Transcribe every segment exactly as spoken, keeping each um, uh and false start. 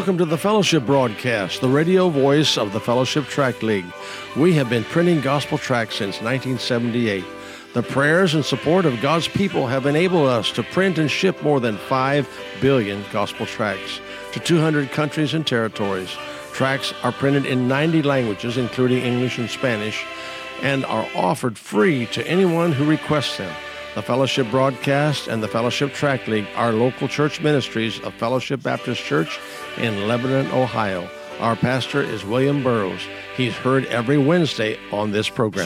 Welcome to the Fellowship Broadcast, the radio voice of the Fellowship Tract League. We have been printing gospel tracts since nineteen seventy-eight. The prayers and support of God's people have enabled us to print and ship more than five billion gospel tracts to two hundred countries and territories. Tracts are printed in ninety languages, including English and Spanish, and are offered free to anyone who requests them. The Fellowship Broadcast and the Fellowship Tract League are local church ministries of Fellowship Baptist Church in Lebanon, Ohio. Our pastor is William Burroughs. He's heard every Wednesday on this program.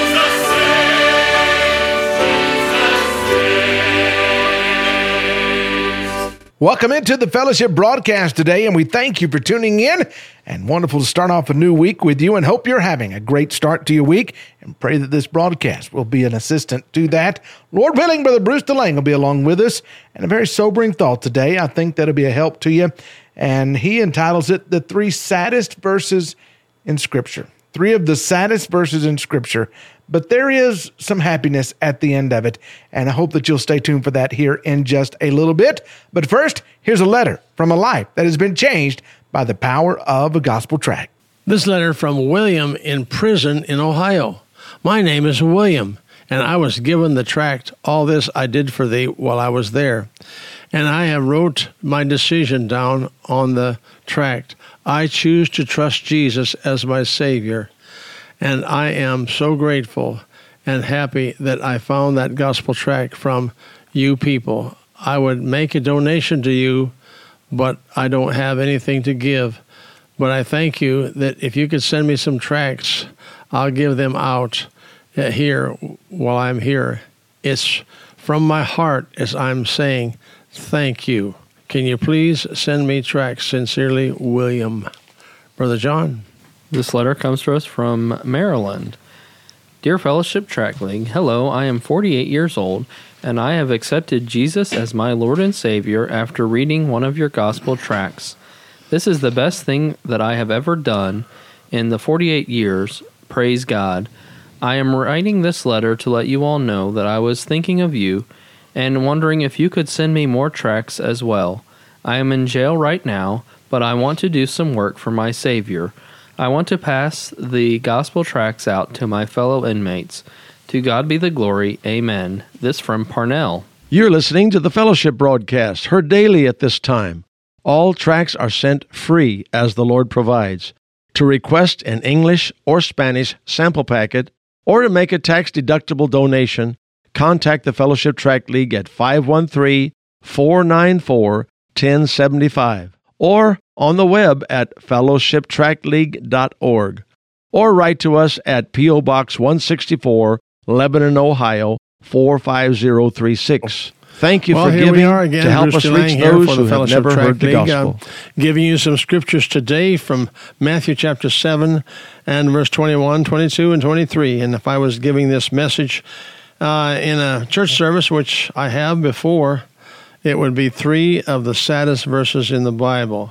Welcome into the Fellowship Broadcast today, and we thank you for tuning in. And wonderful to start off a new week with you, and hope you're having a great start to your week, and pray that this broadcast will be an assistant to that. Lord willing, Brother Bruce DeLange will be along with us, and a very sobering thought today. I think that'll be a help to you, and he entitles it The Three Saddest Verses in Scripture. Three of the saddest verses in Scripture, but there is some happiness at the end of it, and I hope that you'll stay tuned for that here in just a little bit. But first, here's a letter from a life that has been changed by the power of a gospel tract. This letter from William in prison in Ohio. My name is William, and I was given the tract, All This I Did for Thee, while I was there. And I have wrote my decision down on the tract. I choose to trust Jesus as my Savior, and I am so grateful and happy that I found that gospel tract from you people. I would make a donation to you, but I don't have anything to give. But I thank you that if you could send me some tracts, I'll give them out here while I'm here. It's from my heart as I'm saying thank you. Can you please send me tracts? Sincerely, William. Brother John. This letter comes to us from Maryland. Dear Fellowship Tract League, hello, I am forty-eight years old, and I have accepted Jesus as my Lord and Savior after reading one of your gospel tracts. This is the best thing that I have ever done in the forty-eight years. Praise God. I am writing this letter to let you all know that I was thinking of you and wondering if you could send me more tracts as well. I am in jail right now, but I want to do some work for my Savior. I want to pass the gospel tracts out to my fellow inmates. To God be the glory. Amen. This from Parnell. You're listening to the Fellowship Broadcast, heard daily at this time. All tracts are sent free as the Lord provides. To request an English or Spanish sample packet or to make a tax-deductible donation, contact the Fellowship Tract League at five one three, four nine four, one oh seven five or on the web at fellowship tract league dot org, or write to us at P O. Box one sixty-four, Lebanon, Ohio, four five zero three six. Thank you well, for giving again, to help Bruce us reach those who have never Tract heard the League, gospel. Uh, giving you some scriptures today from Matthew chapter seven and verse twenty-one, twenty-two, and twenty-three. And if I was giving this message uh, in a church service, which I have before, it would be three of the saddest verses in the Bible.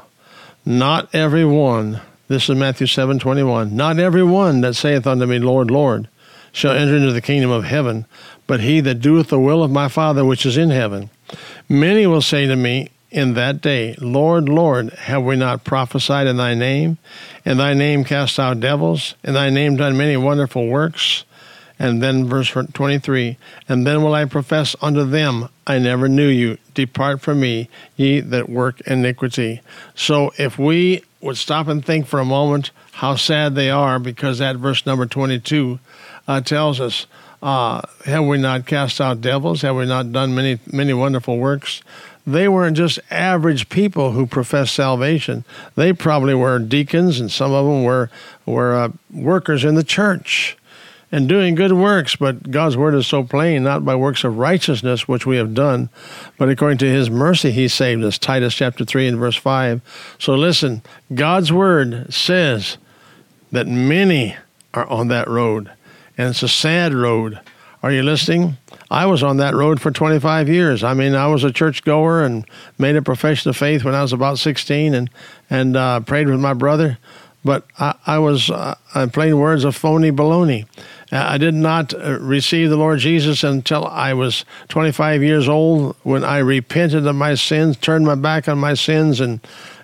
Not every one, this is Matthew seven, twenty-one, not every one that saith unto me, Lord, Lord, shall enter into the kingdom of heaven, but he that doeth the will of my Father which is in heaven. Many will say to me in that day, Lord, Lord, have we not prophesied in thy name? In thy name cast out devils? In thy name done many wonderful works? And then verse twenty-three, and then will I profess unto them, I never knew you. Depart from me, ye that work iniquity. So if we would stop and think for a moment how sad they are, because that verse number twenty-two uh, tells us, uh, have we not cast out devils? Have we not done many, many wonderful works? They weren't just average people who professed salvation. They probably were deacons, and some of them were, were uh, workers in the church and doing good works, but God's word is so plain, not by works of righteousness, which we have done, but according to his mercy he saved us, Titus chapter three and verse five. So listen, God's word says that many are on that road, and it's a sad road. Are you listening? I was on that road for twenty-five years. I mean, I was a churchgoer and made a profession of faith when I was about sixteen and, and uh, prayed with my brother. But I, I was, uh, in plain words, a phony baloney. I did not receive the Lord Jesus until I was twenty-five years old, when I repented of my sins, turned my back on my sins, and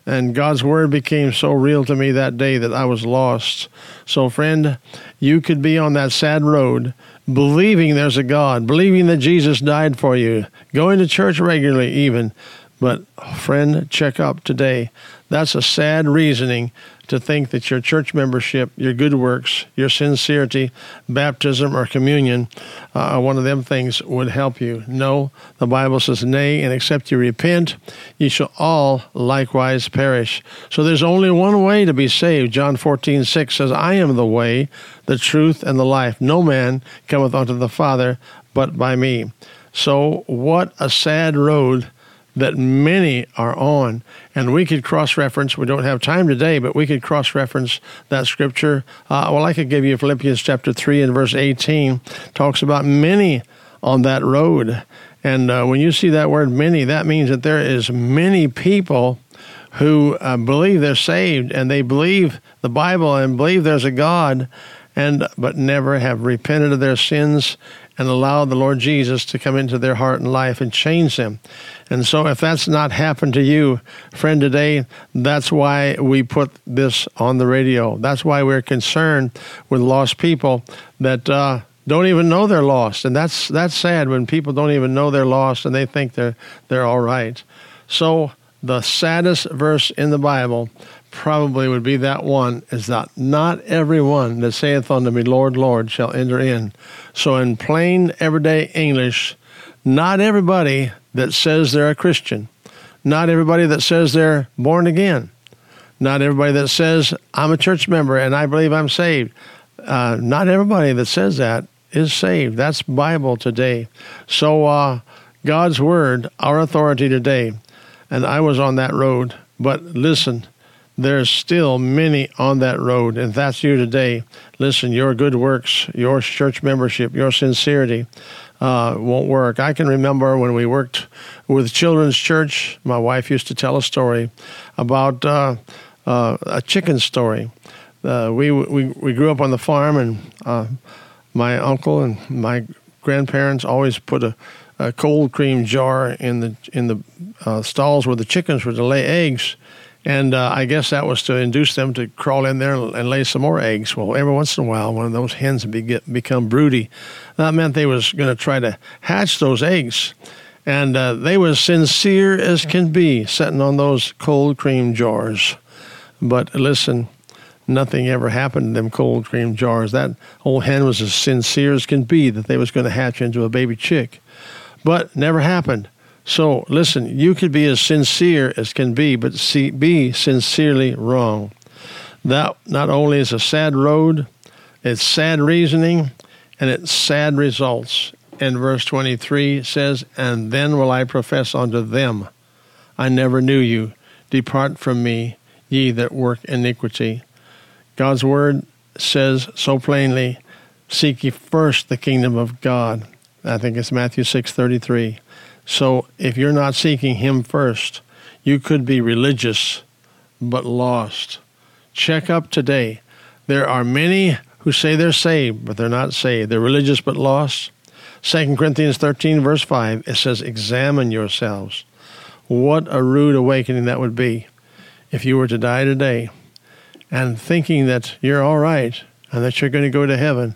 And God's word became so real to me that day that I was lost. So, friend, you could be on that sad road, believing there's a God, believing that Jesus died for you, going to church regularly even. But, friend, check up today. That's a sad reasoning to think that your church membership, your good works, your sincerity, baptism, or communion, uh, one of them things would help you. No, the Bible says, nay, and except you repent, ye shall all likewise perish. So there's only one way to be saved. John fourteen six says, I am the way, the truth, and the life. No man cometh unto the Father but by me. So what a sad road that many are on. And we could cross-reference, we don't have time today, but we could cross-reference that scripture. Uh, well, I could give you Philippians chapter three and verse eighteen, talks about many on that road. And uh, when you see that word many, that means that there is many people who uh, believe they're saved, and they believe the Bible and believe there's a God, and but never have repented of their sins and allowed the Lord Jesus to come into their heart and life and change them. And so if that's not happened to you, friend, today, that's why we put this on the radio. That's why we're concerned with lost people that uh, don't even know they're lost. And that's that's sad when people don't even know they're lost and they think they're they're all right. So the saddest verse in the Bible probably would be that one, is that not everyone that saith unto me, Lord, Lord, shall enter in. So in plain everyday English, not everybody that says they're a Christian, not everybody that says they're born again, not everybody that says I'm a church member and I believe I'm saved, uh, not everybody that says that is saved. That's Bible today. So uh, God's word, our authority today, and I was on that road, but listen, there's still many on that road, and if that's you today, listen, your good works, your church membership, your sincerity uh, won't work. I can remember when we worked with Children's Church, my wife used to tell a story about uh, uh, a chicken story. Uh, we, we we grew up on the farm, and uh, my uncle and my grandparents always put a, a cold cream jar in the in the uh, stalls where the chickens were to lay eggs. And uh, I guess that was to induce them to crawl in there and, and lay some more eggs. Well, every once in a while, one of those hens would be, get, become broody. That meant they was going to try to hatch those eggs. And uh, they was sincere as can be, sitting on those cold cream jars. But listen, nothing ever happened in them cold cream jars. That old hen was as sincere as can be that they was going to hatch into a baby chick. But never happened. So, listen, you could be as sincere as can be, but see, be sincerely wrong. That not only is a sad road, it's sad reasoning, and it's sad results. And verse twenty-three says, and then will I profess unto them, I never knew you. Depart from me, ye that work iniquity. God's word says so plainly, seek ye first the kingdom of God. I think it's Matthew six thirty-three. So if you're not seeking him first, you could be religious but lost. Check up today. There are many who say they're saved, but they're not saved. They're religious but lost. Second Corinthians thirteen, verse five, it says, examine yourselves. What a rude awakening that would be if you were to die today and thinking that you're all right and that you're going to go to heaven.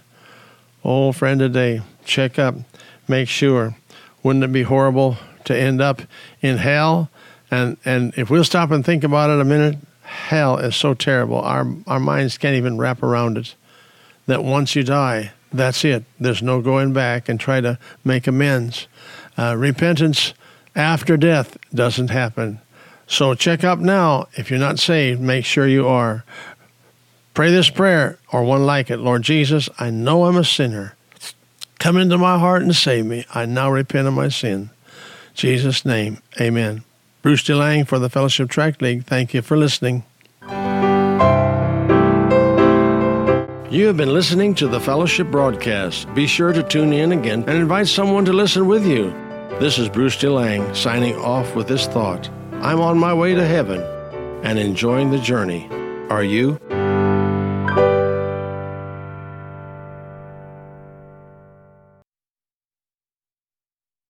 Oh, friend, today, check up. Make sure. Wouldn't it be horrible to end up in hell? And and if we'll stop and think about it a minute, hell is so terrible. Our our minds can't even wrap around it. That once you die, that's it. There's no going back and try to make amends. Uh, repentance after death doesn't happen. So check up now. If you're not saved, make sure you are. Pray this prayer or one like it. Lord Jesus, I know I'm a sinner. Come into my heart and save me. I now repent of my sin. In Jesus' name, amen. Bruce DeLang for the Fellowship Tract League. Thank you for listening. You have been listening to the Fellowship broadcast. Be sure to tune in again and invite someone to listen with you. This is Bruce DeLang signing off with this thought. I'm on my way to heaven and enjoying the journey. Are you?